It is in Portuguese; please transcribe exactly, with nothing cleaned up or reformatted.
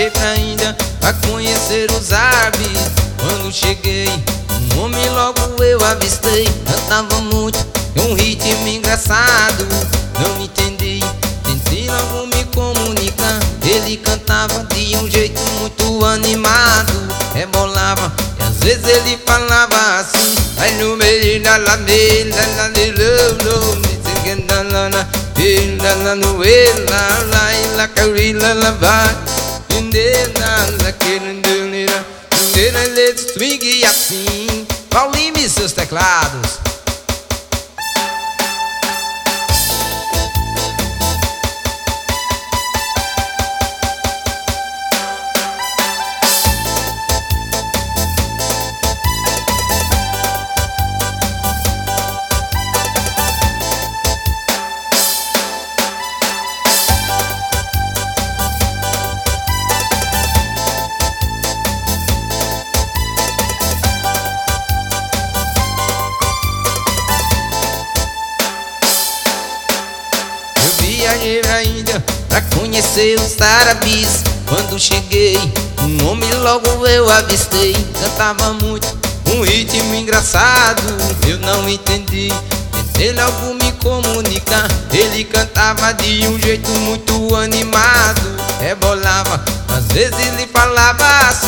viajei pra Índia pra conhecer os árabes. Quando cheguei, um homem logo eu avistei. Cantava muito, um ritmo engraçado. Não entendi, tentei logo me comunicar. Ele cantava de um jeito muito animado, rebolava e às vezes ele falava assim: ai no meio da la me la la de lo me seguindo la la e la la no e la la la carila la vai e la la querendo nira nira let's swing assim. Paulinho e seus teclados. Viajei pra Índia pra conhecer os árabes. Quando cheguei, um homem logo eu avistei. Cantava muito, um ritmo engraçado. Eu não entendi, tentei logo me comunicar. Ele cantava de um jeito muito animado, rebolava, às vezes ele falava assim: